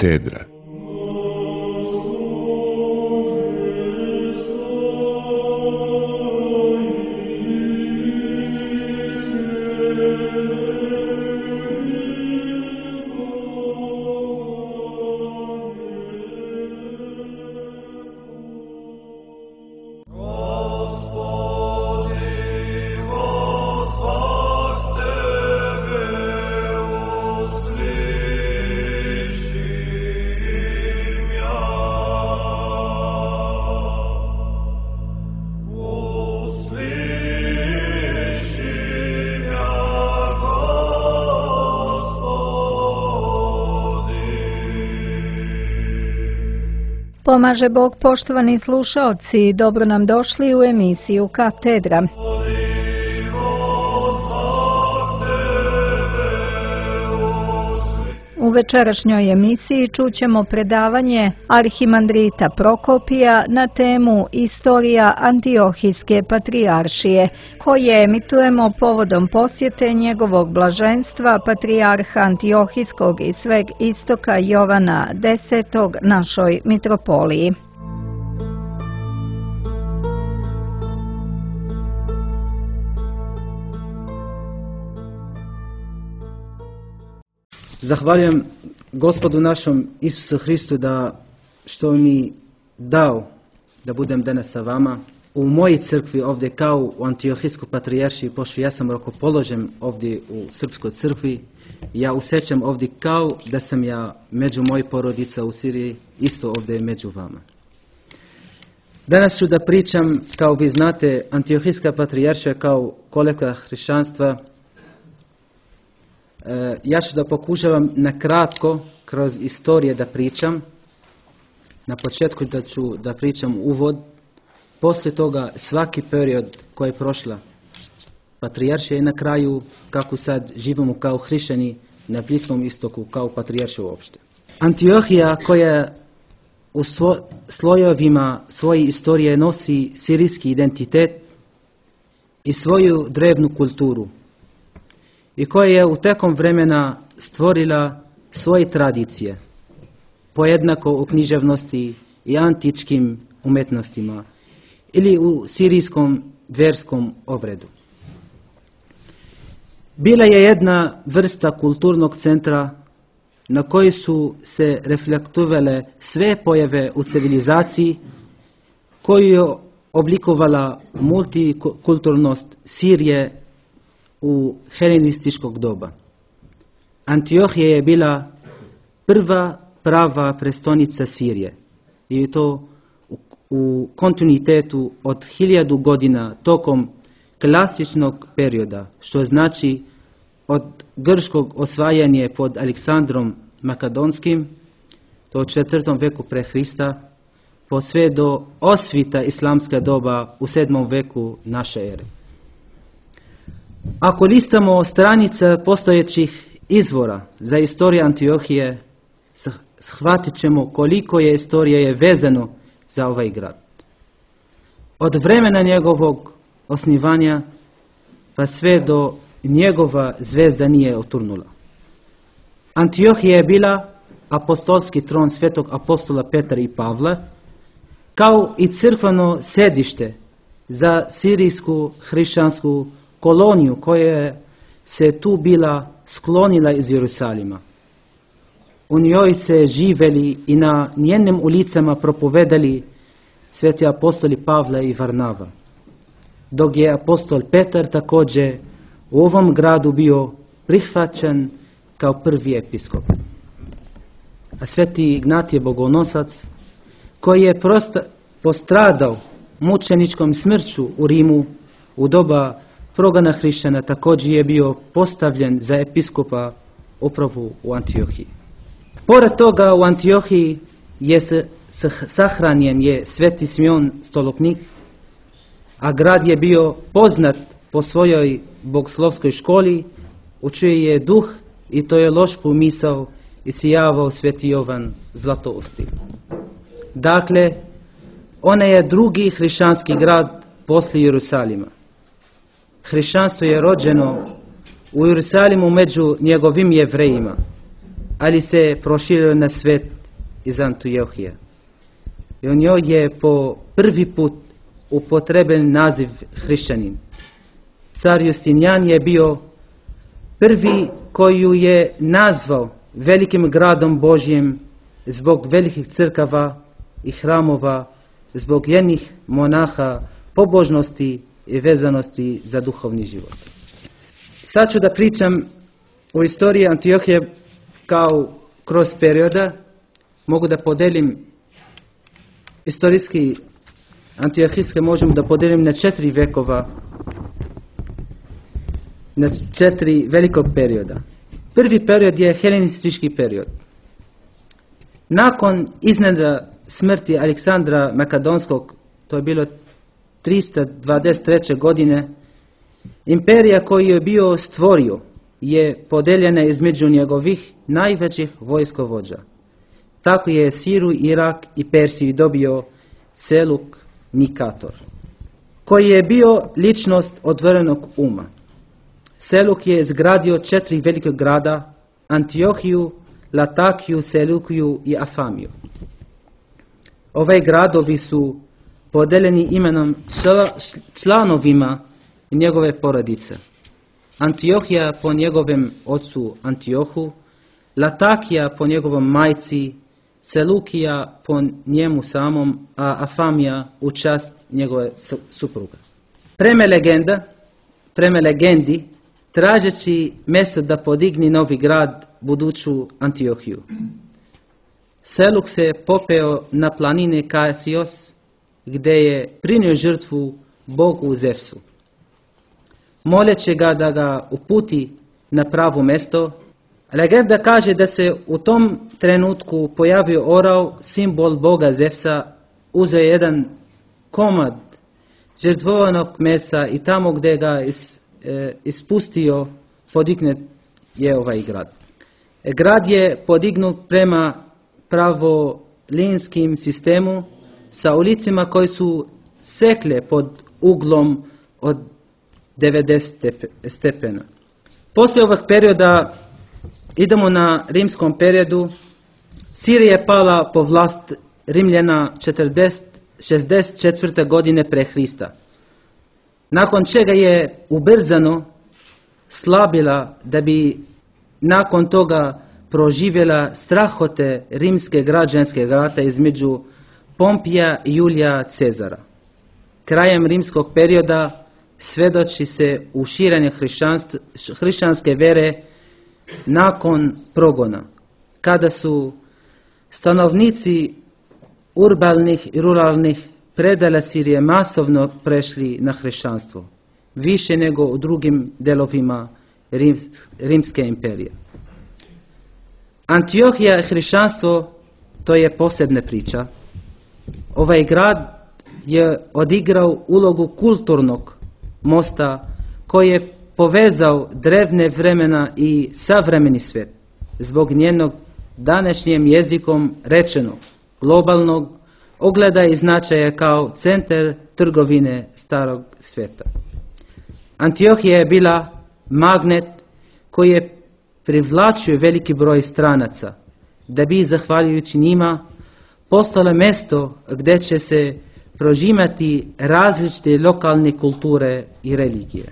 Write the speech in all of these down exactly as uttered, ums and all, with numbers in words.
Katedra. Pomaže Bog, poštovani slušaoci, dobro nam došli u emisiju Katedra. U večerašnjoj emisiji čućemo predavanje arhimandrita Prokopija na temu Istorija Antiohijske patrijaršije, koje emitujemo povodom posjete njegovog blaženstva patrijarha Antiohijskog i sveg istoka Jovana desetog našoj mitropoliji. Zahvaljujem Gospodu našom Isusu Hristu da što mi dao da budem danas sa vama. U mojoj crkvi ovdje kao u Antiohijskoj patrijaršiji, pošto ja sam rukopoložen ovdje u Srpskoj crkvi, ja osjećam ovdje kao da sam ja među mojoj porodica u Siriji, isto ovdje među vama. Danas ću da pričam, kao vi znate, Antiohijska patrijaršija kao kolevka hrišćanstva. Ja ću da pokušavam na kratko kroz istorije da pričam. Na početku da ću da pričam uvod. Poslije toga svaki period koji je prošla patrijaršija i na kraju kako sad živimo kao hrišćani na Bliskom istoku kao patrijaršija uopšte. Antiohija koja u svo, slojevima svoje istorije nosi sirijski identitet i svoju drevnu kulturu, i koja je u tekom vremena stvorila svoje tradicije, pojednako u književnosti i antičkim umetnostima ili u sirijskom vjerskom obredu. Bila je jedna vrsta kulturnog centra na koji su se reflektovale sve pojave u civilizaciji koju je oblikovala multikulturnost Sirije u helenističkog doba. Antiohija je bila prva prava prestolnica Sirije i to u, u kontinuitetu od hiljadu godina tokom klasičnog perioda, što znači od grčkog osvajanja pod Aleksandrom Makedonskim, to u četvrtom veku pre Hrista, po sve do osvita islamska doba u sedmom veku naše ere. Ako listamo stranice postojećih izvora za istoriju Antiohije, shvatit ćemo koliko je istorija je vezano za ovaj grad. Od vremena njegovog osnivanja pa sve do njegova zvezda nije oturnula. Antiohija je bila apostolski tron svetog apostola Petra i Pavla, kao i crkveno sedište za sirijsku hrišćansku koloniju koja se tu bila sklonila iz Jerusalima. U njoj se živeli i na njenim ulicama propovedali sveti apostoli Pavla i Varnava, dok je apostol Petar također u ovom gradu bio prihvaćen kao prvi episkop. A sveti Ignatije Bogonosac, koji je prosta, postradao mučeničkom smrću u Rimu u doba progona hrišćana, također je bio postavljen za episkopa upravo u Antiohiji. Pored toga u Antiohiji je se, sahranjen je sveti Simeon Stolopnik, a grad je bio poznat po svojoj bogoslovskoj školi, u čiji je duh i to je loš pomisao isijavao sveti Jovan Zlatousti. Dakle, ona je drugi hrišćanski grad poslije Jerusalima. Hrišćanstvo je rođeno u Jerusalimu među njegovim Jevrejima, ali se proširio na svet iz Antiohije. I u njoj je po prvi put upotrebljen naziv hrišćanin. Car Justinijan je bio prvi koju je nazvao velikim gradom Božjim zbog velikih crkava i hramova, zbog jednih monaha, pobožnosti i vezanosti za duhovni život. Sad ću da pričam o istoriji Antiohije kao kroz perioda. Mogu da podelim istorijski Antiohijske možemo da podelim na četiri vekova, na četiri velikog perioda. Prvi period je helenistički period. Nakon iznenada smrti Aleksandra Makedonskog, to je bilo tristo dvadeset treće godine, imperija koju je bio stvorio je podeljena između njegovih najvećih vojskovođa. Tako je Siru, Irak i Persiju dobio Seluk Nikator, koji je bio ličnost otvorenog uma. Seluk je izgradio četiri velike grada: Antiohiju, Latakiju, Selukiju i Afamiju. Ove gradovi su podeljeni imenom članovima njegove porodice. Antiohija po njegovem ocu Antiohu, Latakija po njegovom majci, Selukija po njemu samom, a Afamija u čast njegove supruga. Prema legenda, prema legendi, tražeći mjesto da podigni novi grad, buduću Antiohiju, Seluk se popeo na planine Kasios, gdje je prinio žrtvu Bogu Zevsu. Moleći ga da ga uputi na pravo mjesto, legenda kaže da se u tom trenutku pojavio orao, simbol Boga Zevsa, uzeo jedan komad žrtvovanog mesa i tamo gdje ga is, e, ispustio, podigne je ovaj grad. Grad je podignut prema pravolinskim sistemu sa ulicima koji su sekle pod uglom od devedeset stepena. Poslije ovog perioda idemo na rimskom periodu. Sirija je pala po vlast Rimljana šezdeset četvrte godine pre Hrista, nakon čega je ubrzano slabila da bi nakon toga proživjela strahote rimske građanske rata između Pompija i Julija Cezara. Krajem rimskog perioda svedoči se u širenju hrišćanske vere nakon progona, kada su stanovnici urbanih i ruralnih predela Sirije masovno prešli na hrišćanstvo, više nego u drugim delovima Rimske imperije. Antiohija i hrišćanstvo, to je posebna priča. Ovaj grad je odigrao ulogu kulturnog mosta koji je povezao drevne vremena i savremeni svijet zbog njenog današnjim jezikom rečenog globalnog ogleda i značaja kao centar trgovine starog svijeta. Antiohija je bila magnet koji je privlačio veliki broj stranaca, da bi zahvaljujući njima postalo mjesto gdje će se prožimati različite lokalne kulture i religije.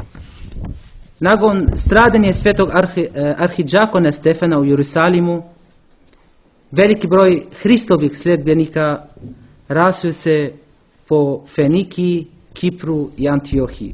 Nakon stradanja svetog arhi, arhidžakona Stefana u Jerusalimu, veliki broj Hristovih sljedbenika rasio se po Fenikiji, Kipru i Antiohiji.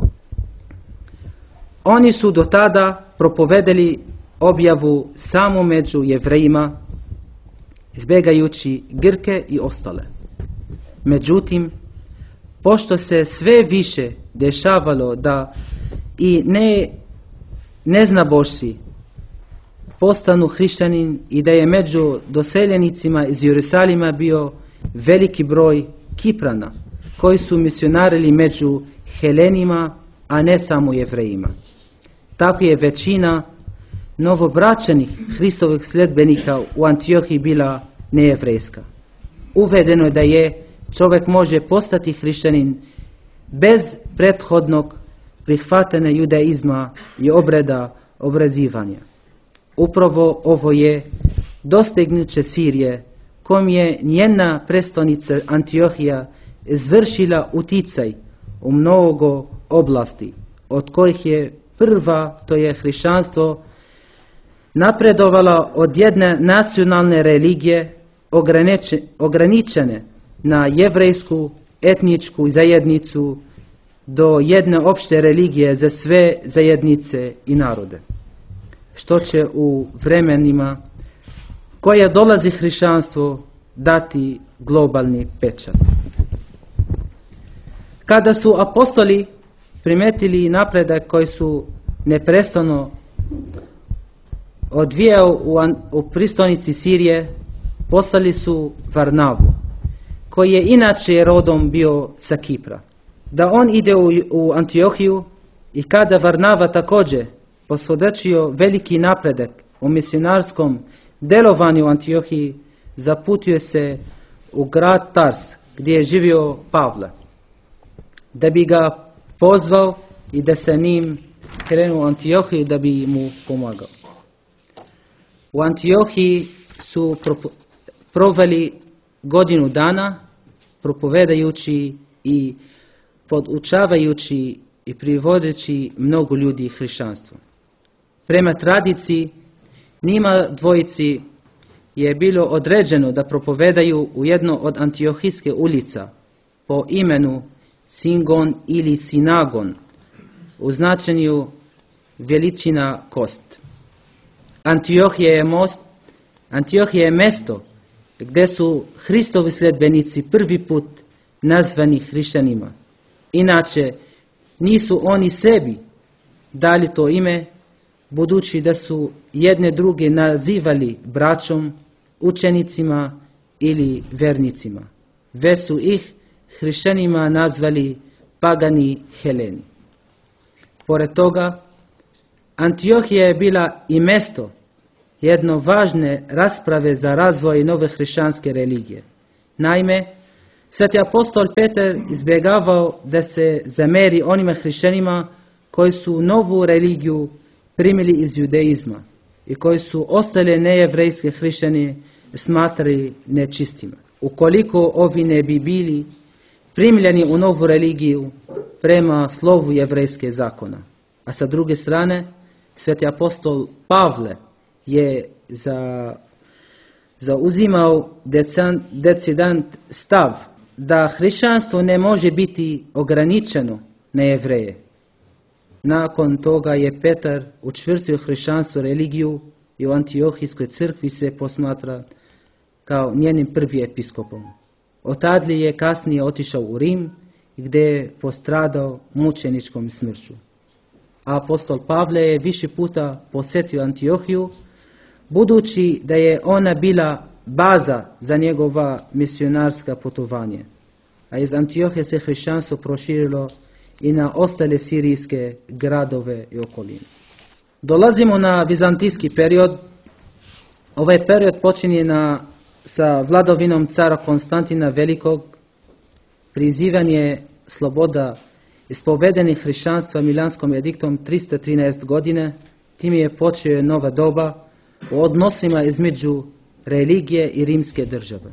Oni su do tada propovedali objavu samo među Jevrejima, izbjegajući Grke i ostale. Međutim, pošto se sve više dešavalo da i ne neznabošci postanu hrišćanin i da je među doseljenicima iz Jerusalima bio veliki broj Kiprana koji su misionarili među Helenima, a ne samo Jevrejima. Tako je većina novobraćenih Hristovih sljedbenika u Antiohiji bila nejevrejska. Uvedeno je da je čovjek može postati hrišćanin bez prethodnog prihvatanja judaizma i obreda obrazivanja. upravo ovo je dostignuće Sirije, kom je njena prestolnica Antiohija izvršila uticaj u mnogo oblasti, od kojih je prva, to je hrišćanstvo, napredovala od jedne nacionalne religije ograničene na jevrejsku etničku zajednicu do jedne opšte religije za sve zajednice i narode, što će u vremenima koje dolazi hrišćanstvo dati globalni pečat. Kada su apostoli primetili napredak koji su neprestano odvijao u, u pristonici Sirije, poslali su Varnavu, koji je inače rodom bio sa Kipra, da on ide u, u Antiohiju, i kada Varnava također posvjedočio veliki napredak u misionarskom delovanju u Antiohiji, zaputio se u grad Tars, gdje je živio Pavle, da bi ga pozvao i da se njim krenuo u Antiohiju da bi mu pomagao. U Antiohiji su proveli godinu dana propovedajući i podučavajući i privodeći mnogo ljudi hrišćanstvu. Prema tradiciji, njima dvojici je bilo određeno da propovedaju u jedno od antiohijske ulica po imenu Singon ili Sinagon, u značenju veličina kost. Antiohija je most, Antiohija je mesto gdje su Hristovi sljedbenici prvi put nazvani hrišćanima. Inače, nisu oni sebi dali to ime, budući da su jedne druge nazivali braćom, učenicima ili vernicima, već su ih hrišćanima nazvali pagani Heleni. Pored toga, Antiohija je bila i mesto jedno važne rasprave za razvoj nove hrišćanske religije. Naime, sveti apostol Petar izbjegavao da se zameri onima hrišćanima koji su novu religiju primili iz judeizma i koji su ostale nejevrejske hrišćane smatrali nečistima, ukoliko ovi ne bi bili primljeni u novu religiju prema slovu jevrejske zakona. A sa druge strane, sveti apostol Pavle je za, zauzimao decidant stav da hrišćanstvo ne može biti ograničeno na Jevreje. Nakon toga je Petar učvrstio hrišćanstvo religiju i u Antiohijskoj crkvi se posmatra kao njenim prvi episkopom. Otadli je kasnije otišao u Rim, gdje je postradao mučeničkom smrću. A apostol Pavle je više puta posjetio Antiohiju, budući da je ona bila baza za njegova misionarska putovanja. A iz Antiohije se hrišćanstvo proširilo i na ostale sirijske gradove i okoline. Dolazimo na vizantijski period. Ovaj period počinje na, sa vladavinom cara Konstantina Velikog, prizivanje sloboda ispovedenih hrišćanstva Milanskom ediktom tristo trinaeste godine. Tim je počeo nova doba u odnosima između religije i rimske države.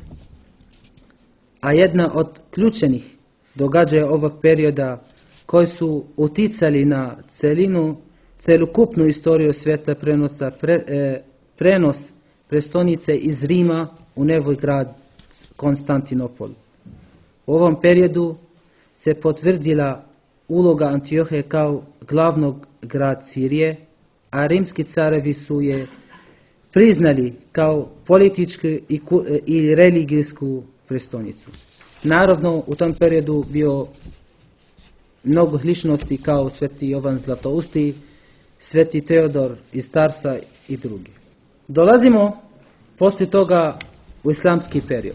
A jedna od ključnih događaja ovog perioda koji su uticali na celinu, celokupnu istoriju svijeta prenosa, pre, e, prenos prestolnice iz Rima u nevoj grad Konstantinopol. U ovom periodu se potvrdila uloga Antiohije kao glavnog grad Sirije, a rimski carevi su je priznali kao političku i, i religijsku prestolnicu. Naravno, u tom periodu bio mnogo ličnosti kao sveti Jovan Zlatousti, sveti Teodor iz Tarsa i drugi. Dolazimo poslije toga u islamski period.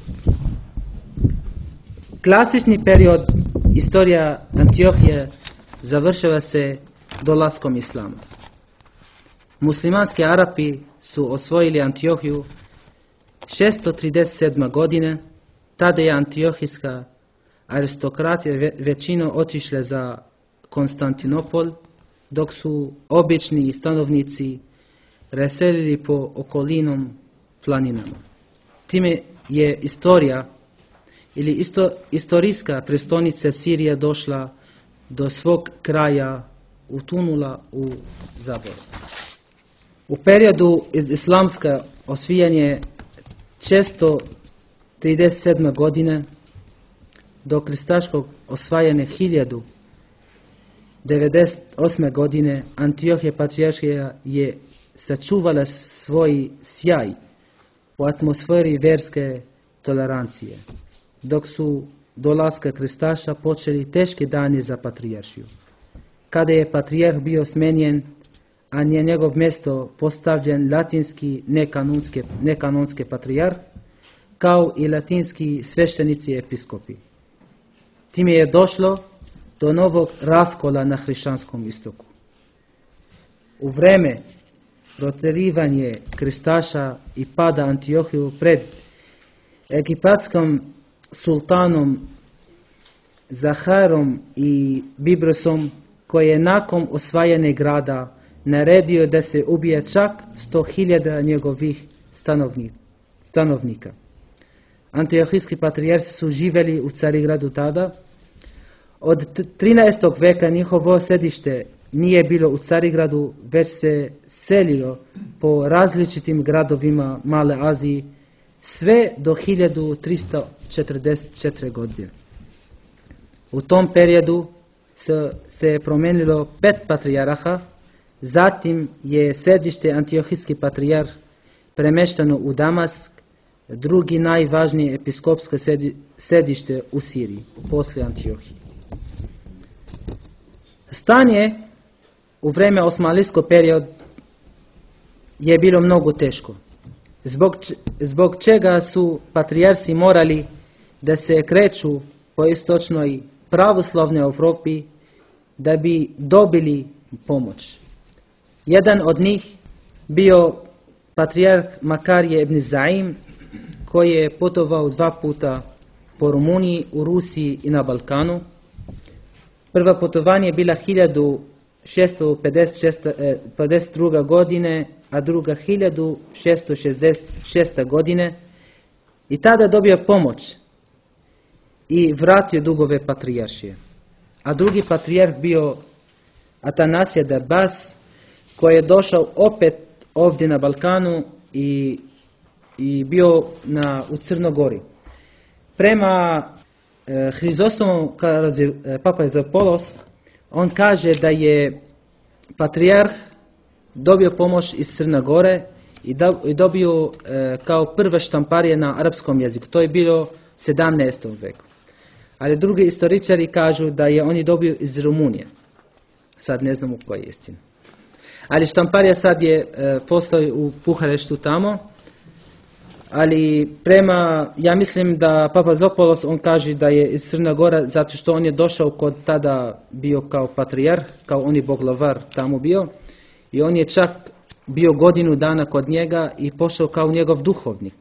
Klasični period istorija Antiohije završava se dolaskom islama. Muslimanski Arapi su osvojili Antiohiju šesto trideset sedme. godine. Tada je antiohijska aristokratija većino otišla za Konstantinopol, dok su obični stanovnici raselili po okolinom planinama. Time je istorija ili isto, istorijska prestolnica Sirija došla do svog kraja, utonula u zaborav. U periodu iz islamska osvijanje šesto trideset sedme. godine do kristaškog osvajanja hiljadu devedeset osme. godine Antiohija Patrijaršija je sačuvala svoj sjaj u atmosferi verske tolerancije, dok su dolaska kristaša počeli teški dani za patrijaršiju. Kada je patrijarh bio smenjen, a na njegov mjesto postavljen latinski nekanonski, nekanonski patrijarh, kao i latinski sveštenici i episkopi. Time je došlo do novog raskola na hrišćanskom istoku. U vreme protjerivanja kristaša i pada Antiohiju pred egipatskom sultanom Zaharom i Bibrosom, koji je nakon osvajanja grada naredio da se ubije čak sto hiljada njegovih stanovnika. Antiohijski patrijarsi su živjeli u Carigradu tada. Od trinaestog veka njihovo središte nije bilo u Carigradu, već se selilo po različitim gradovima Male Azije sve do hiljadu tristo četrdeset četvrte. godine. U tom periodu se, se je promijenilo pet patrijarha, zatim je središte Antiohijski patrijarh premešteno u Damask, drugi najvažnije episkopsko središte u Siriji, poslije Antiohije. Stanje u vrijeme osmanlijskog perioda je bilo mnogo teško, zbog, zbog čega su patrijarsi morali da se kreću po istočnoj pravoslavnoj Europi da bi dobili pomoć. Jedan od njih bio patrijarh Makarije ibn Zaim, koji je putovao dva puta po Rumuniji, u Rusiji i na Balkanu. Prvo putovanje je bila hiljadu šesto pedeset druge. godine, a druga hiljadu šesto šezdeset šeste. godine, i tada dobio pomoć i vratio dugove patrijaršije. A drugi patrijarh bio Atanasije Darbas, koji je došao opet ovdje na Balkanu i, i bio na, u Crnogori. Prema e, Hrizostomu Papaizopoulos, on kaže da je patrijarh dobio pomoć iz Crne Gore i, da, i dobio e, kao prve štamparije na arapskom jeziku. To je bilo u sedamnaestom. veku. Ali drugi istoričari kažu da je on dobio iz Rumunije. Sad ne znam u kojoj je istina. Ali štamparija sad je e, postoji u Buhareštu tamo. Ali prema, ja mislim da Papa Zopoulos, on kaže da je iz Crne Gore zato što on je došao kod tada bio kao patrijarh, kao on je boglavar tamo bio. I on je čak bio godinu dana kod njega i pošao kao njegov duhovnik.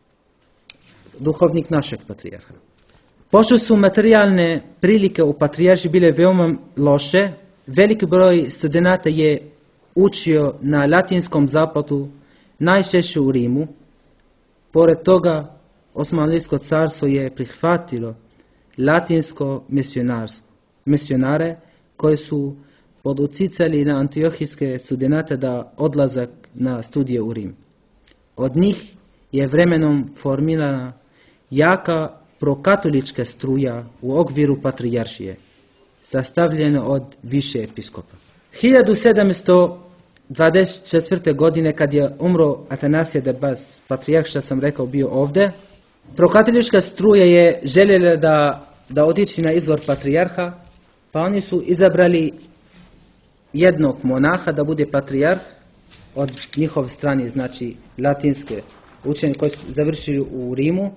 Duhovnik našeg patrijarha. Pošto su materijalne prilike u patrijarši bile veoma loše, veliki broj studenata je učio na latinskom zapadu, najčešće u Rimu. Pored toga, Osmanlijsko carstvo je prihvatilo latinsko misionare koji su poducicali na antiohijske studenate da odlazak na studije u Rim. Od njih je vremenom formirana jaka prokatolička struja u okviru patrijaršije, sastavljena od više episkopa. hiljadu sedamsto dvadeset četvrte. godine, kad je umro Atanasije Darbas, patrijarh što sam rekao bio ovdje, prokatolička struja je željela da, da otići na izvor patrijarha, pa oni su izabrali jednog monaha da bude patrijarh od njihove strane, znači latinske učenje koji su završili u Rimu,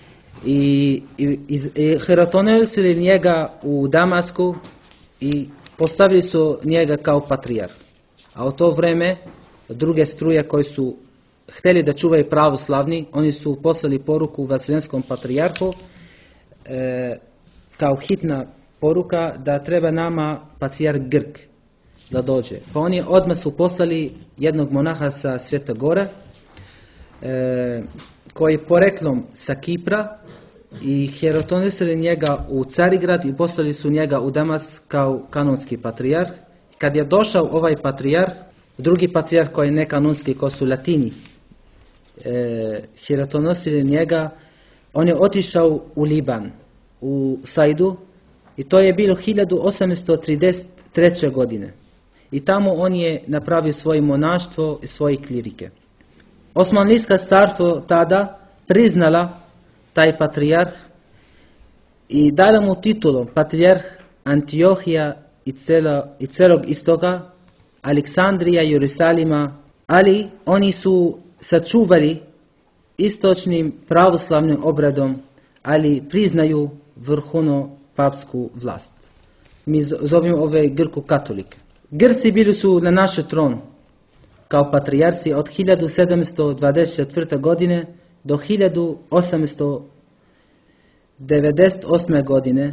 i, i, i hirotonili njega u Damasku i postavili su njega kao patrijarh. A u to vrijeme druge struje koji su htjeli da čuvaju pravoslavni, oni su poslali poruku Vaseljenskom patrijarhu e, kao hitna poruka da treba nama patrijarh Grk. da dođe. Pa oni odmah su poslali jednog monaha sa Svete Gore, e, koji je poreklom sa Kipra, i hierotonisili njega u Carigrad i poslali su njega u Damas kao kanonski patrijarh. Kad je došao ovaj patrijarh, drugi patrijarh koji je nekanonski, ko su Latini, e, hierotonisili njega, on je otišao u Liban, u Sajdu, i to je bilo hiljadu osamsto trideset treće. godine. I tamo on je napravio svoje monaštvo i svoje klirike. Osmanlijska carstvo tada priznala taj patrijarh i dala mu titulu patrijarh Antiohija i, celo, i celog istoka, Aleksandrija, Jerusalima, ali oni su sačuvali istočnim pravoslavnim obradom, ali priznaju vrhovnu papsku vlast. Mi zovemo ove Grku katolike. Grci bili su na naš tron kao patrijarsi od hiljadu sedamsto dvadeset četvrte. godine do hiljadu osamsto devedeset osme. godine,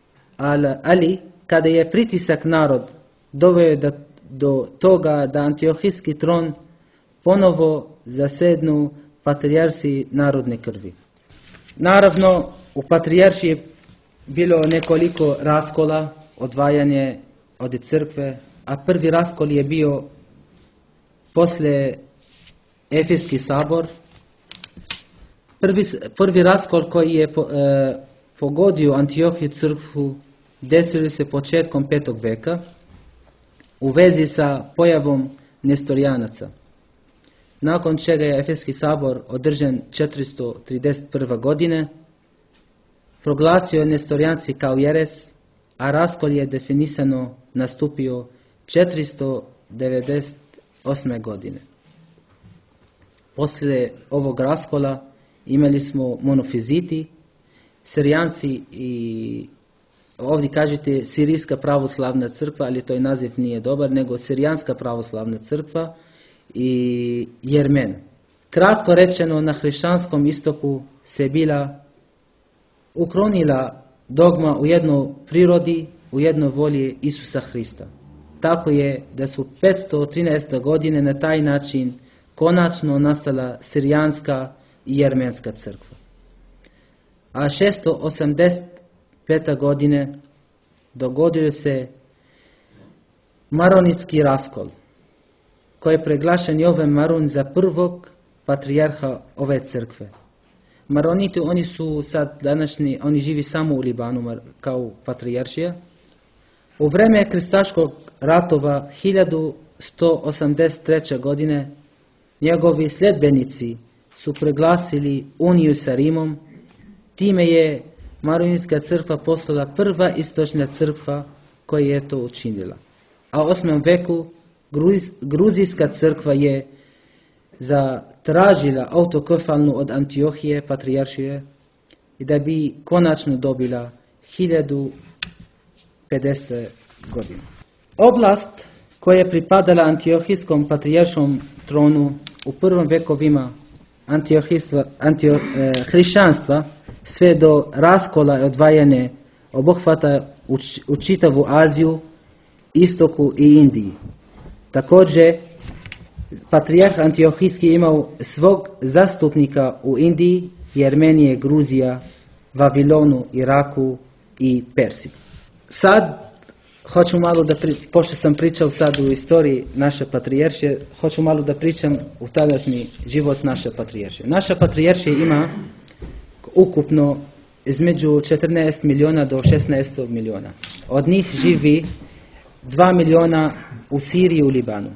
ali kada je pritisak narod doveo do, do toga da antiohijski tron ponovo zasednu patrijarsi narodne krvi. Naravno, u patrijarši je bilo nekoliko raskola, odvajanje od crkve, a prvi raskol je bio poslije Efeski sabor. Prvi, prvi raskol koji je po, e, pogodio Antiohiju crkvu desili se početkom petog veka u vezi sa pojavom nestorijanaca. Nakon čega je Efeski sabor održan četiristo trideset prve. godine, proglasio je nestorijanci kao jeres, a raskol je definisano nastupio četiristo devedeset osme. godine. Poslije ovog raskola imali smo monofiziti, Sirijanci i ovdje kažete Sirijska pravoslavna crkva, ali to je naziv nije dobar, nego Sirijanska pravoslavna crkva i Jermen. Kratko rečeno, na hrišćanskom istoku se bila ukronila dogma u jednoj prirodi, u jednoj volji Isusa Hrista. Tako je da su petsto trinaeste. godine na taj način konačno nastala Sirijanska i Jermenska crkva. A šesto osamdeset pete. godine dogodio se Maronitski raskol, koji je preglašen Jovan Maron za prvog patrijarha ove crkve. Maroniti, oni su sad današnji, oni živi samo u Libanu kao patrijaršija. U vreme krstaškog ratova hiljadu sto osamdeset treće. godine njegovi sljedbenici su preglasili uniju sa Rimom. Time je Maronitska crkva postala prva istočna crkva koja je to učinila. A u osmom veku Gruz, Gruzijska crkva je zatražila autokefalnu od Antiohije, patrijaršije, i da bi konačno dobila hiljadu pedesete. godine. Oblast koja je pripadala antiohijskom patrijaršom tronu u prvom vekovima antio, eh, hrišćanstva sve do raskola i odvajane obuhvata u, u čitavu Aziju, Istoku i Indiji. Također, patrijarh antiohijski imao svog zastupnika u Indiji, Jermenije, Gruzija, Vavilonu, Iraku i Persiji. Sad hoću malo da, pri, pošto sam pričao sad u istoriji naše patrijaršije, hoću malo da pričam u tadašnji život naše patrijaršije. Naša patrijaršija ima ukupno između četrnaest milijuna do šesnaest milijuna. Od njih živi dva milijuna u Siriji i u Libanu.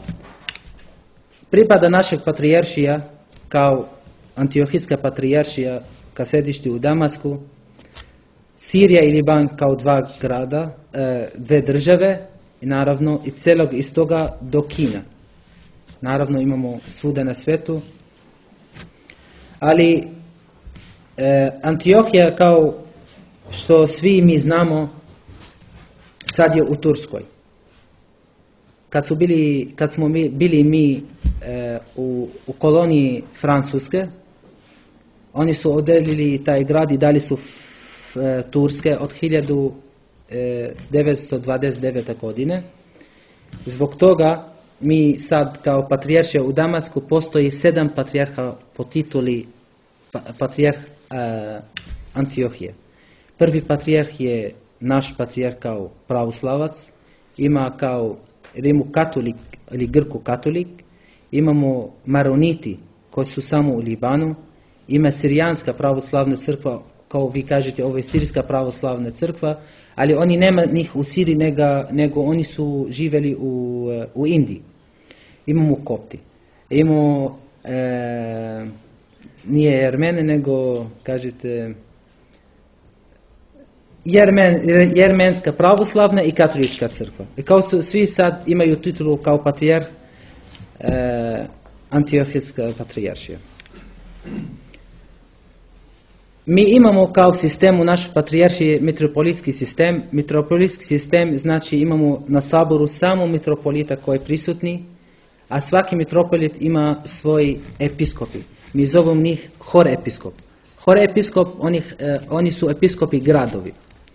Pripada našeg patrijaršija kao antiohijska patrijaršija ka sedišti u Damasku, Sirija i Liban kao dva grada, dve države i naravno i celog istoga do Kina. Naravno imamo svuda na svijetu, ali e, Antiohija, kao što svi mi znamo, sad je u Turskoj. Kad, su bili, kad smo mi, bili mi e, u, u koloniji Francuske, oni su odelili taj grad i dali su f, Turske od hiljadu devetsto dvadeset devete. godine. Zbog toga mi sad kao patrijaršija u Damasku postoji sedam patrijarha po tituli pa, patrijarh uh, Antiohije. Prvi patrijarh je naš patrijarh kao pravoslavac, ima kao Rimu katolik ili Grku katolik, imamo Maroniti koji su samo u Libanu, ima Sirijanska pravoslavna crkva, kao vi kažete ovo je Sirijska pravoslavna crkva, ali oni nema njih u Siriji nego, nego oni su živjeli u, u Indiji. Imamo Kopti, imamo e, nije Jermene nego kažete Jermen, Jermenska pravoslavna i katolička crkva. I kao su svi sad imaju titulu kao patrijarh e, Antiohijska patrijaršija. Mi imamo kao sistem u našoj patrijaršiji mitropolitski sistem. Mitropolitski sistem znači imamo na saboru samo mitropolita koji je prisutni, a svaki mitropolit ima svoj episkopi. Mi zovemo njih hor episkop. Hor episkop, oni, eh, oni su episkopi gradovi.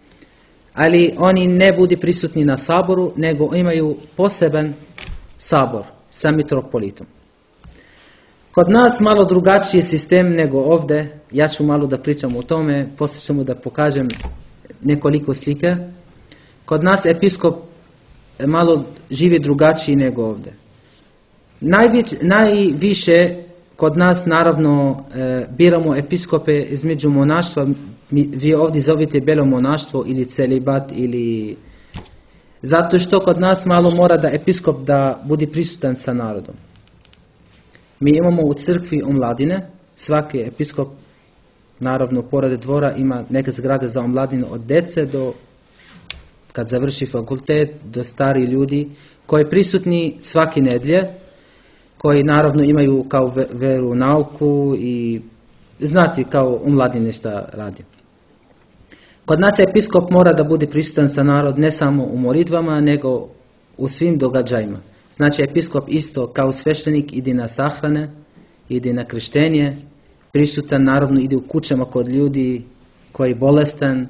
Ali oni ne budu prisutni na saboru, nego imaju poseban sabor sa mitropolitom. Kod nas malo drugačiji sistem nego ovdje. Ja ću malo da pričam o tome, poslije ćemo da pokažem nekoliko slike. Kod nas episkop malo živi drugačiji nego ovdje. Najvić, najviše kod nas naravno e, biramo episkope između monaštva. Mi, vi ovdje zovete belo monaštvo ili celibat ili... Zato što kod nas malo mora da episkop da bude prisutan sa narodom. Mi imamo u crkvi omladine, svaki episkop naravno pored dvora ima neke zgrade za omladinu od djece do kad završi fakultet, do stari ljudi koji prisutni svaki nedjelje, koji naravno imaju kao veru nauku i znati kao omladine šta radi. Kod nas episkop mora da bude prisutan sa narod ne samo u molitvama, nego u svim događajima. Znači episkop isto kao sveštenik ide na sahrane, ide na krštenje, prisutan naravno ide u kućama kod ljudi koji je bolestan.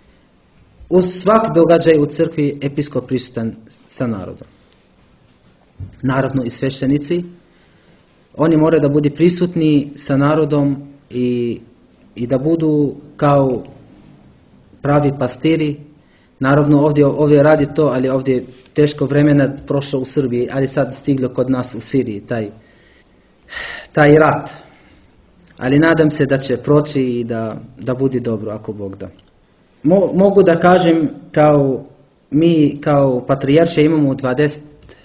U svak događaj u crkvi episkop prisutan sa narodom. Naravno i sveštenici, oni moraju da budu prisutni sa narodom i, i da budu kao pravi pastiri. Naravno ovdje, ovdje radi to, ali ovdje je teško vremena prošlo u Srbiji, ali sad stiglo kod nas u Siriji taj, taj rat. Ali nadam se da će proći i da, da bude dobro ako Bog da. Mo, mogu da kažem kao mi kao patrijarše imamo dvadeset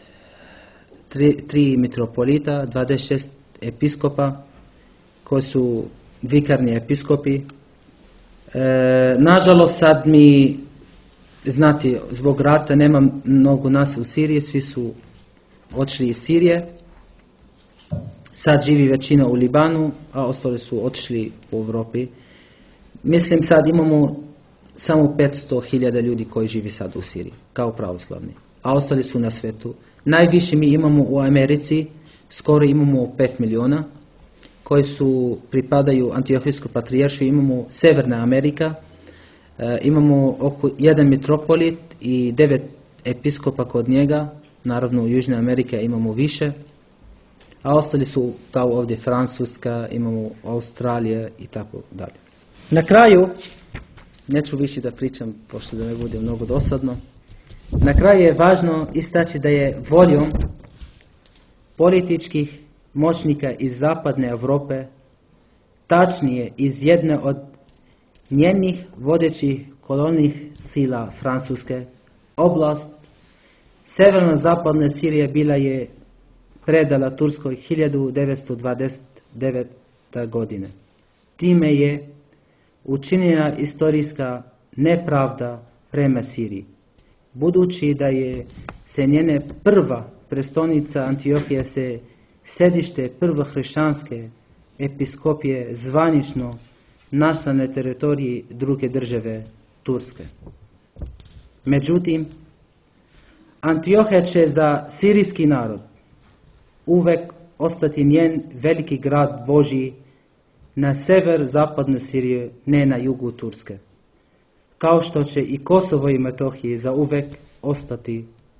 tri mitropolita, dvadeset šest episkopa koji su vikarni episkopi. E, nažalost sad mi znati zbog rata nema mnogo nas u Siriji, svi su otišli iz Sirije. Sad živi većina u Libanu, a ostali su otišli u Europi. Mislim sad imamo samo petsto hiljada ljudi koji živi sad u Siriji, kao pravoslavni. A ostali su na svetu. Najviše mi imamo u Americi, skoro imamo pet miliona, koji su pripadaju Antiohijskoj patrijaršiji. Imamo Severna Amerika, e, imamo oko jedan mitropolit i devet episkopa kod njega. Naravno u Južnoj Americi imamo više. A ostali su kao ovdje Francuska, imamo Australija i tako dalje. Na kraju, neću više da pričam, pošto da ne bude mnogo dosadno. Na kraju je važno istaći da je voljom političkih moćnika iz zapadne Europe, tačnije iz jedne od njenih vodećih kolonijnih sila Francuske, oblast severno-zapadne Sirije bila je predala Turskoj hiljadu devetsto dvadeset devete. godine. Time je učinjena istorijska nepravda prema Siriji. Budući da je se njene prva prestolnica Antiohija se sedište prve hrišćanske episkopije zvanično našla na teritoriji druge države Turske. Međutim, Antiohija će za sirijski narod uvek ostati njen veliki grad Božji na sever zapadne Sirije, ne na jugu Turske. Kao što će i Kosovo i Metohija za uvek ostati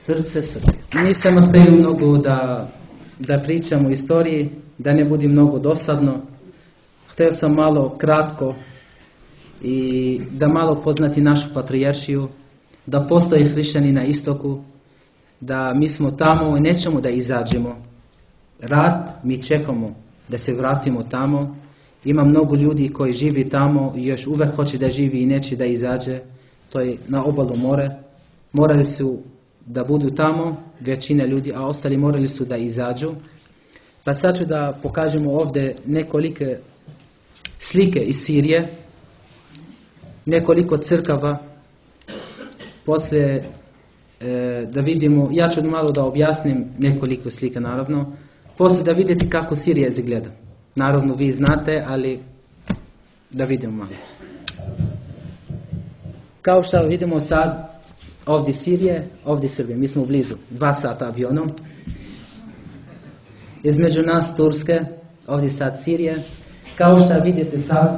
Srce Srbije. Nisam htio mnogo da, da pričam o istoriji, da ne bude mnogo dosadno. Htio sam malo kratko i da malo poznati našu patrijaršiju, da postoje hrišćani na istoku, da mi smo tamo i nećemo da izađemo. Rat, mi čekamo da se vratimo tamo. Ima mnogo ljudi koji živi tamo i još uvek hoće da živi i neće da izađe. To je na obalu more. Morali su da budu tamo, većina ljudi, a ostali morali su da izađu. Pa sad ću da pokažemo ovdje nekolike slike iz Sirije, nekoliko crkava. Poslije e, da vidimo, ja ću malo da objasnim nekoliko slika naravno. Poslije da vidite kako Sirija izgleda. Naravno vi znate, ali da vidimo malo. Kao što vidimo sad, ovdje Sirije, ovdje Srbije. Mi smo blizu, dva sata avionom. Između nas Turske, ovdje sad Sirije. Kao što vidite sad,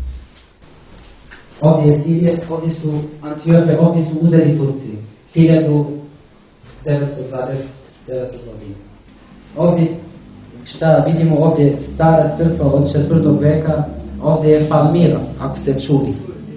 ovdje je Sirije, ovdje su Antiohe, ovdje su uzeli Turci. hiljadu devetsto dvadeset devete. godine. Ovdje, šta vidimo, ovdje je stara crkva od četvrtog veka, ovdje je Palmira, ako ste čuli.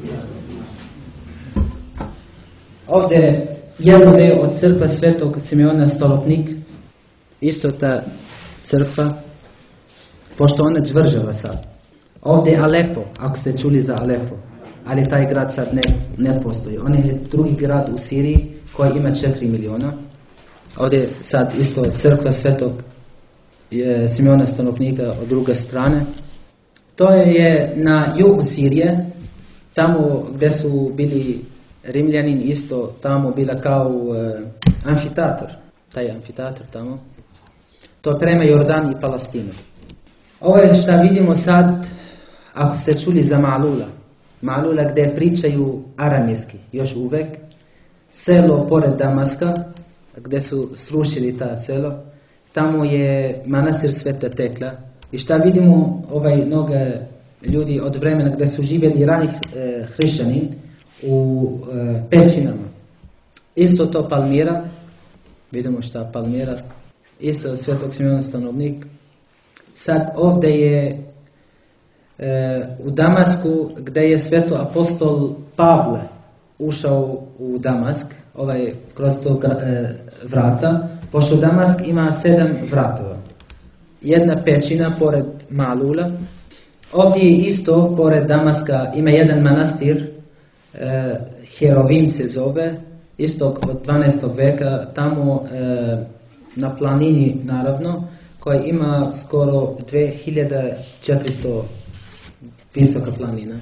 Ovdje je jedno deo od crkva Svetog Simeona Stolopnik, isto ta crkva, pošto ona čvržava sad. Ovdje je Alepo, ako ste čuli za Alepo, ali taj grad sad ne, ne postoji. On je drugi grad u Siriji koji ima četiri miliona. Ovdje je sad isto crkva Svetog Simeona Stolopnika od druge strane. To je na jugu Sirije, tamo gdje su bili Rimljanin, isto tamo bila kao uh, amfiteatar, taj amfiteatar tamo. To je prema Jordan i Palestinu. Ovo je što vidimo sad, ako ste čuli za Malula. Malula gdje pričaju aramejski, još uvek. Selo pored Damaska, gdje su srušili ta selo. Tamo je manastir Sveta Tekla. I šta vidimo, ovaj mnogo ljudi od vremena gdje su živjeli ranih e, hrišćani u e, pećinama. Isto to Palmira. Vidimo šta Palmira. Isto Svetog Simeona Stolopnik. Sad ovdje je e, u Damasku gdje je sveto apostol Pavle ušao u Damask, ovaj kroz to e, vrata, pošto Damask ima sedam vratova. Jedna pećina pored Malula. Ovdje isto pored Damaska ima jedan manastir, e, Herovim se zove, isto od dvanaestog veka, tamo e, na planini naravno, koja ima skoro dve hiljade četiristo visoka planina.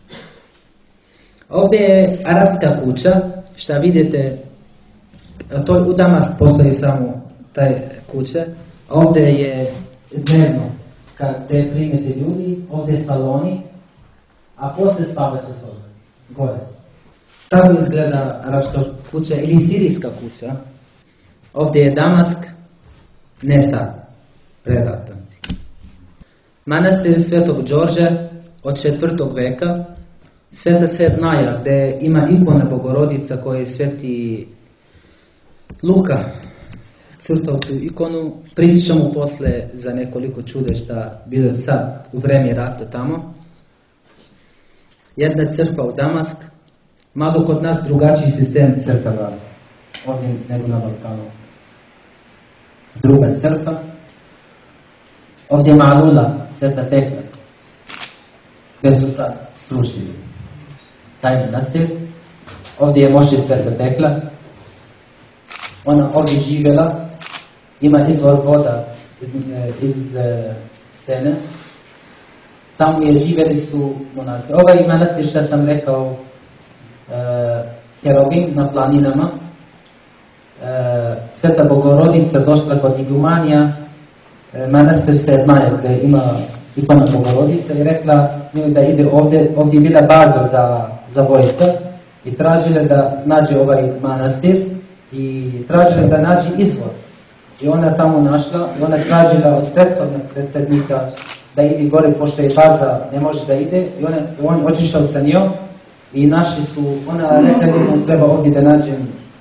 Ovdje je arapska kuća, šta vidite, to u Damasku postoji samo taj kuća. Ovdje je dnevno, gdje primete ljudi, ovdje je saloni, a poslije spava se sobe, gore. Tako izgleda arapska kuća ili sirijska kuća. Ovdje je Damask, ne sad, predatan. Manastir Svetog Đorđa od četvrtog veka, Sveta Sednaja, gdje ima ikona Bogorodica koja je sveti Luka crtao tu ikonu. Pričamo posle za nekoliko čudešta bilo sad u vreme rata tamo. Jedna crkva u Damask, malo kod nas drugačiji sistem crkava ovdje nego na Balkanu. Druga crkva. Ovdje je Malula, Sveta Tekla, gdje su sad srušili taj manastir. Ovdje je mošće Sveta Tekla. Ona ovdje živjela, ima izvor voda iz, iz uh, stene. Tamo je živjeli su monasi. Ovaj manastir što sam rekao, uh, Herovim na planinama. Uh, Sveta Bogorodica došla kod igumanija, uh, manastir Sedmaja gdje ima ikona Bogorodica i rekla njoj da ide ovdje, ovdje je bila baza za, za vojska i tražila da nađe ovaj manastir i tražila da nađe izvor. I ona tamo našla i ona tražila od prethodnog predsjednika da ide gore pošto je baza, ne može da ide i ona, on otišao sa njom i našli su, ona rekla da treba ovdje da nađem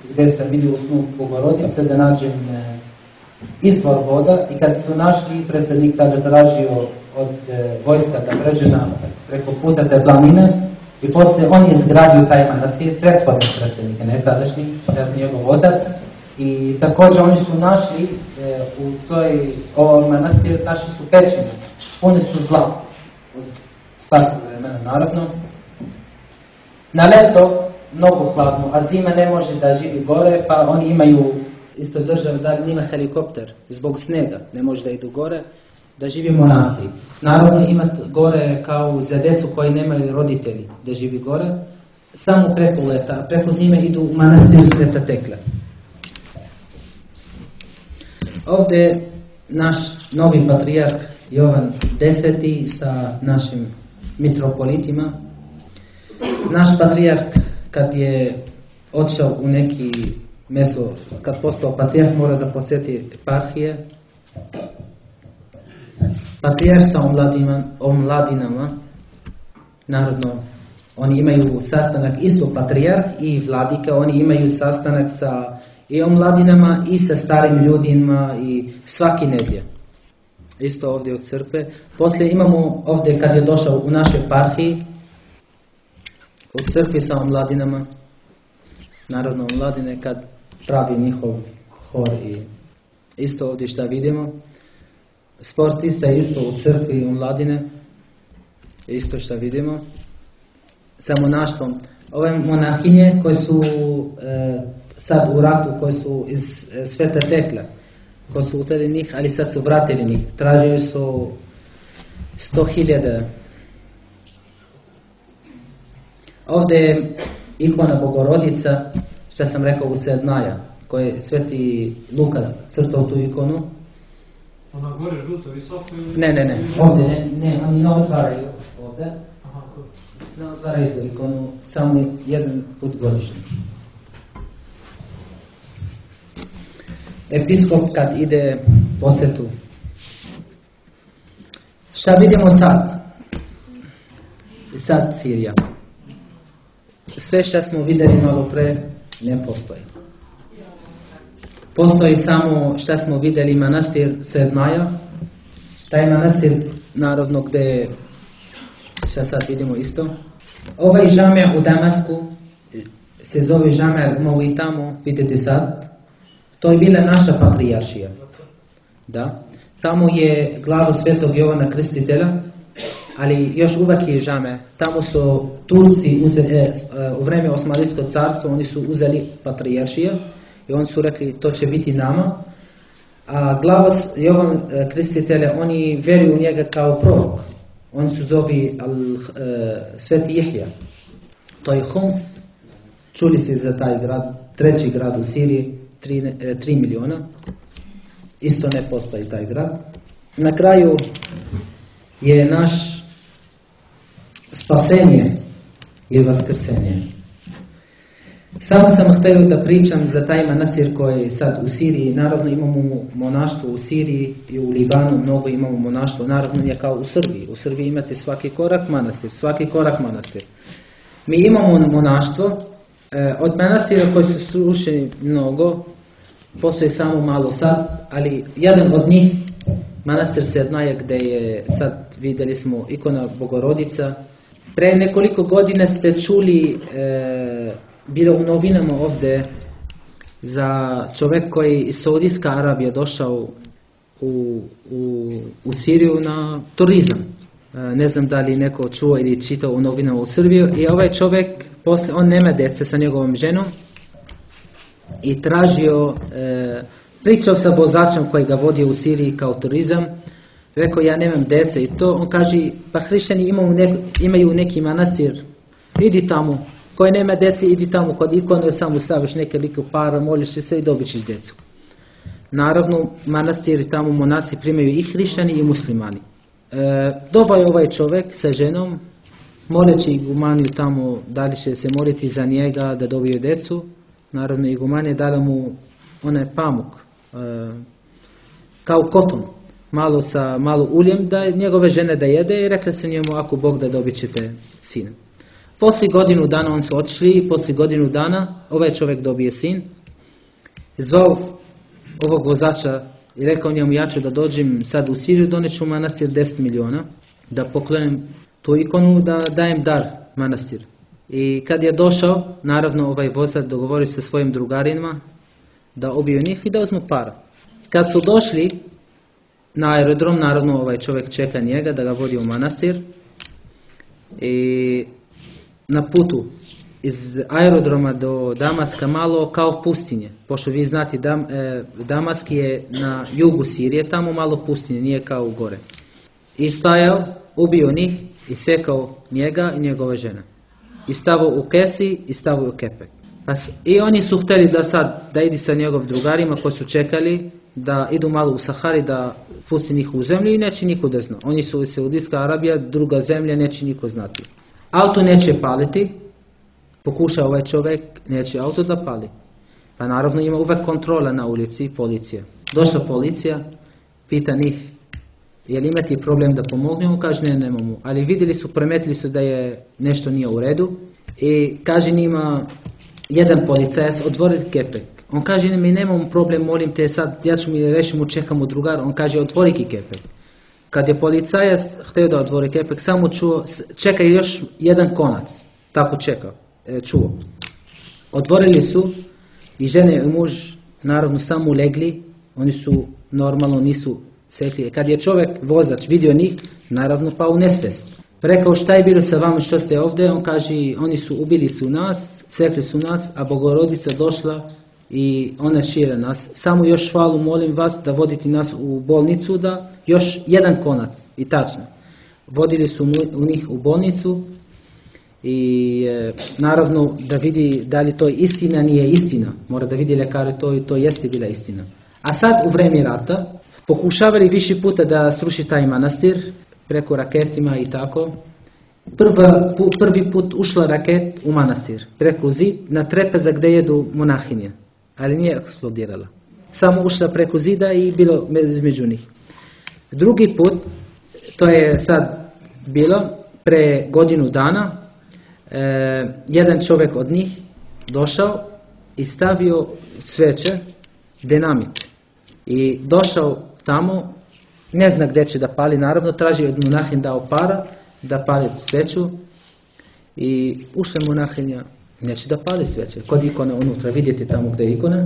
gdje sam vidio u snu Bogorodice da nađem e, izvor voda i kad su našli, predsjednik tada tražio od e, vojska da pređe na preko puta te planine i poslije on je izgradio taj manastir, prethodni predsjednik, ne tadašnji, ja sam njegov otac. I također oni su našli e, u toj ovom manastir, našli su pećine, pune su zla, od starog vremena naravno. Na leto mnogo hladno, a zima ne može da živi gore, pa oni imaju, isto država da nima helikopter, zbog snega, ne može da idu gore, da živi monasi. Naravno imati gore kao za djecu koji nemaju roditelji da živi gore, samo preko leta, preko zime idu u manastir Sveta Tekla. Ovdje naš novi patrijarh Jovan Deseti sa našim mitropolitima. Naš patrijarh kad je otišao u neki mjesto, kad postao patrijarh mora da posjeti eparhije. Patrijarh sa omladinama, omladinama, narodno, oni imaju sastanak isto patrijarh i vladika, oni imaju sastanak sa i omladinama i sa starim ljudima i svaki nedjelj. Isto ovdje u crkve. Poslije imamo ovdje kad je došao u naše eparhiji, u crkvi sa omladinama, narodno omladine kad pravi njihov hor i isto ovdje šta vidimo. Sportista isto u crkvi i omladine, isto šta vidimo. Sa monaštvom. Ove monahinje koje su e, sad u ratu, koje su iz e, Sveta Tekla, koji su uteli njih, ali sad su vratili njih. Tražili su sto hiljada. Ovdje je ikona Bogorodica, što sam rekao u Sednaja, koji je Sveti Luka crtao tu ikonu. Ona gore žuto, visoko ili... Ne, ne, ne, ovdje ne, ne, oni ne otvaraju ovdje. Aha, ne otvaraju tu ikonu, samo jedan put godišnji. Episkop kad ide posjetu. Šta vidimo sad? Sad Sirija. Sve što smo vidjeli malo pre ne postoji. Postoji samo što smo vidjeli manastir Sednaja. Taj manastir narodno gdje što sad vidimo isto. Ovaj džamija u Damasku se zove džamija Movi tamo, vidite sad. To je bila naša patrijaršija. Da. Tamo je glava Svetog Jovana Krstitelja, ali još uvijek je džamija. Tamo su Turci uzeli, e, u vrijeme Osmanlijskog carstva, oni su uzeli patrijaršija i oni su rekli to će biti nama. A glava Jovan Krstitelja, oni vjeruju u njega kao prorok. On se zove al, e, Sveti Jehja. To je Homs. Čuli ste za taj grad, treći grad u Siriji. tri miliona. Isto ne postoji taj grad. Na kraju je naš spasenje i vaskrsenje. Samo sam htio da pričam za taj manastir koji je sad u Siriji. Naravno imamo monaštvo u Siriji i u Libanu, mnogo imamo monaštvo. Naravno je kao u Srbiji. U Srbiji imate svaki korak manastir, svaki korak manastir. Mi imamo monaštvo. Od manastira koji su srušeni mnogo, postoji samo malo sad, ali jedan od njih, manastir Sednaja, gdje je sad vidjeli smo ikona Bogorodica. Pre nekoliko godina ste čuli, e, bilo u novinama ovdje, za čovjek koji iz Saudijska Arabija došao u, u, u Siriju na turizam. E, ne znam da li neko čuo ili čitao u novinama u Srbiju. I ovaj čovjek, posle, on nema djece sa njegovom ženom i tražio, e, pričao sa vozačem koji ga vodio u Siriji kao turizam, rekao ja nemam djece i to, on kaže pa hrišćani imaju, nek, imaju neki manastir, idi tamo, koji nema djece idi tamo kod ikone, samo staviš neke liku para, moliš se i dobit ćeš djecu. Naravno, manastiri tamo monasi primaju i hrišćani i muslimani. E, doba je ovaj čovjek sa ženom, moleći igumaniju tamo da li će se moliti za njega da dobije djecu. Naravno igumanija dala mu onaj pamuk, e, kao koton, malo sa malo uljem da njegove žene da jede i rekla se njemu ako Bog da dobit ćete sina. Poslije godinu dana on su otišli i poslije godinu dana ovaj čovjek dobije sin, zvao ovog vozača i rekao njemu ja ću da dođem sad u Siriju, doneću u manastir deset miliona, da poklonim tu ikonu, da dajem dar manastir. I kad je došao, naravno ovaj vozač dogovori sa svojim drugarima da ubiju njih i da uzmu para. Kad su došli na aerodrom, naravno ovaj čovjek čeka njega da ga vodi u manastir i na putu iz aerodroma do Damaska malo kao pustinje, pošto vi znate Dam, e, Damask je na jugu Sirije, tamo malo pustinje, nije kao u gore. I stajao, ubio njih i sekao njega i njegove žene. I stavio u kesi i stavio u kepek. I oni su htjeli da sad, da idi sa njegov drugarima koji su čekali, da idu malo u Sahari, da pusti njih u zemlju i neće niko da zna. Oni su iz Saudijska Arabija, druga zemlja, neće niko znati. Auto neće paliti, pokuša ovaj čovjek, neće auto da pali. Pa naravno ima uvek kontrola na ulici, policija. Došla policija, pita njih, je li imati problem da pomognemo? Kaže ne, nemamo. Ali vidjeli su, primetili su da je nešto nije u redu i kaže njima jedan policajac otvori kepek. On kaže mi nemamo problem, molim te sad, ja ću mi rešimo, čekamo drugar. On kaže otvori ki kepek. Kad je policajac htio da otvori kepek, samo čuo, čeka još jedan konac. Tako čekao, e, čuo. Otvorili su i žene i muž naravno samo legli, oni su normalno nisu sekli. Kad je čovjek, vozač, vidio njih, naravno pa u nesvest. Rekao šta je bilo sa vama što ste ovdje, on kaže oni su ubili su nas, sekli su nas, a Bogorodica došla i ona šira nas. Samo još hvalu molim vas da vodite nas u bolnicu, da još jedan konac. I tačno. Vodili su u njih u bolnicu i e, naravno da vidi da li to je istina, nije istina. Mora da vidi lekare to i to jeste bila istina. A sad u vreme rata pokušavali više puta da sruši taj manastir preko raketima i tako. Prva, prvi put ušla raket u manastir preko zid na trepeza gdje jedu monahinje, ali nije eksplodirala. Samo ušla preko zida i bilo između njih. Drugi put, to je sad bilo pre godinu dana, e, jedan čovjek od njih došao i stavio sveće, dinamit. I došao tamo, ne zna gdje će da pali, naravno traži od monahin dao para da pali sveću i ušla monahinja, neće da pali sveće. Kod ikona unutra, vidite tamo gdje je ikona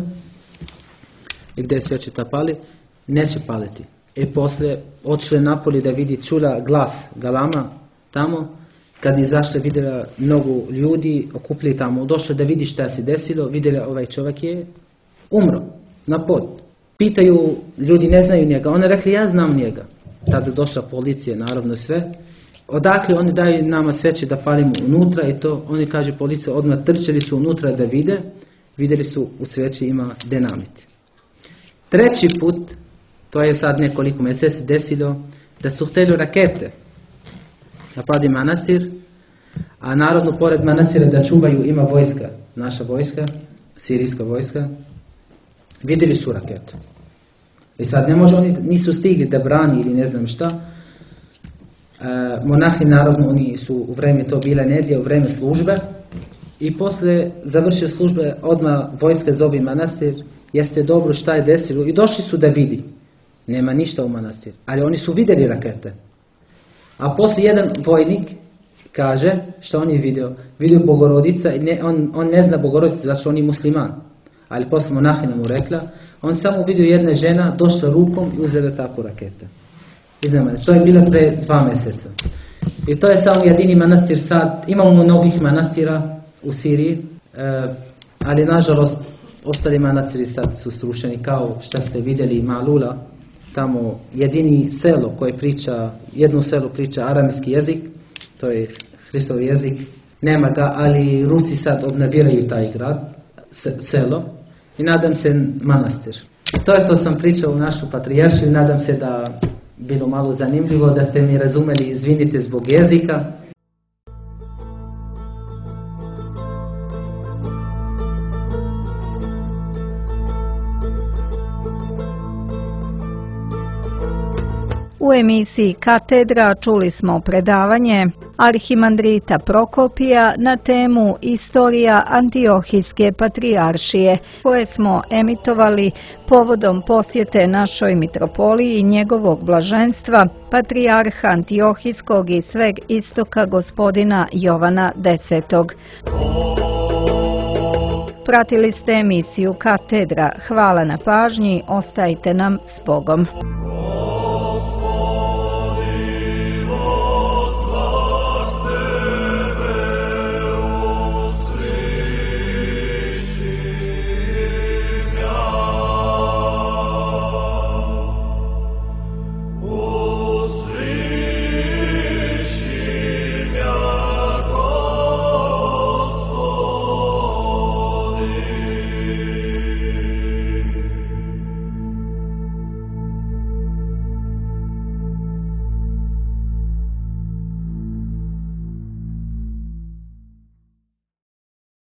i gdje je sveće da pali, neće paliti. I poslije odšle napolje da vidi, čula glas galama tamo, kad izašla vidjela mnogo ljudi okupili tamo, došla da vidi šta se desilo, vidjela ovaj čovjek je umro na pod. Pitaju, ljudi ne znaju njega, oni rekli ja znam njega. Tada došla policija, naravno sve. Odakle oni daju nama sveće da palimo unutra i to, oni kaže policija, odmah trčali su unutra da vide, vidjeli su u sveći ima dinamit. Treći put, to je sad nekoliko mjeseci desilo, da su htjeli rakete napadi manastir, a naravno pored manastira da čuvaju ima vojska, naša vojska, sirijska vojska, vidjeli su raketu. I sad ne može, oni nisu stigli da brani ili ne znam šta. E, monahi naravno, oni su u vreme to bila nedjelja, u vreme službe i posle završio službe odmah vojska zove manastir, jeste dobro šta je desilo i došli su da vidi. Nema ništa u manastir, ali oni su vidjeli rakete. A poslije jedan vojnik kaže što on je vidio, vidio Bogorodica i ne, on, on ne zna Bogorodica zašto on je musliman. Ali poslije monahina mu rekla, on samo vidio jedna žena, došla rukom i uzela tako rakete. I znamo, to je bilo pre dva mjeseca. I to je samo jedini manastir sad, imamo mnogih manastira u Siriji, e, ali nažalost ostali manastiri sad su srušeni, kao što ste vidjeli Malula, tamo jedini selo koje priča, jedno selo priča aramski jezik, to je Hristov jezik, nema ga, ali Rusi sad obnavljaju taj grad, selo, i nadam se manastir. To je to sam pričao u našu patrijaršiju, nadam se da bilo malo zanimljivo, da ste mi razumeli, izvinite zbog jezika. U emisiji Katedra čuli smo predavanje arhimandrita Prokopija na temu Istorija Antiohijske patrijaršije, koje smo emitovali povodom posjete našoj mitropoliji i njegovog blaženstva, patrijarha Antiohijskog i sveg istoka gospodina Jovana Desetog. Pratili ste emisiju Katedra. Hvala na pažnji, ostajte nam s Bogom.